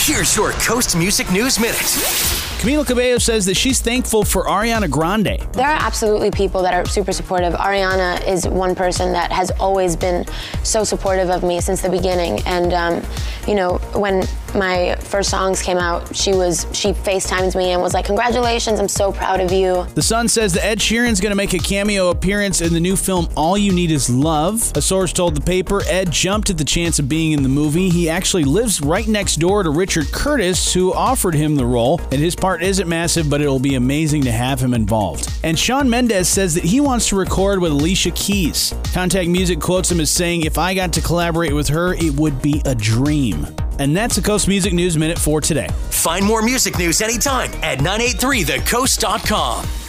Here's your Coast Music News Minute. Camila Cabello says that she's thankful for Ariana Grande. There are absolutely people that are super supportive. Ariana is one person that has always been so supportive of me since the beginning. And, when my first songs came out, she FaceTimed me and was like, "Congratulations, I'm so proud of you." The Sun says that Ed Sheeran's going to make a cameo appearance in the new film All You Need Is Love. A source told the paper Ed jumped at the chance of being in the movie. He actually lives right next door to Richard Curtis, who offered him the role, and his part isn't massive, but it'll be amazing to have him involved. And Shawn Mendes says that he wants to record with Alicia Keys. Contact Music quotes him as saying, "If I got to collaborate with her, it would be a dream." And that's the Coast Music News Minute for today. Find more music news anytime at 983thecoast.com.